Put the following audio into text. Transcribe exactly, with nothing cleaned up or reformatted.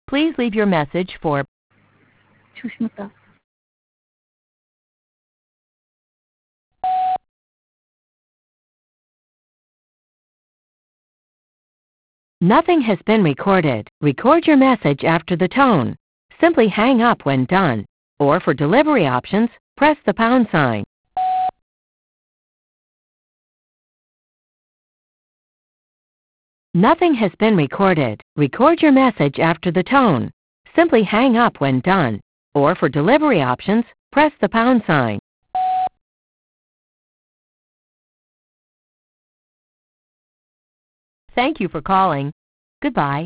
Please leave your message for 조심했다. Nothing has been recorded. Record your message after the tone. Simply hang up when done. Or for delivery options, press the pound sign. Nothing has been recorded. Record your message after the tone. Simply hang up when done. Or for delivery options, press the pound sign. Thank you for calling. Goodbye.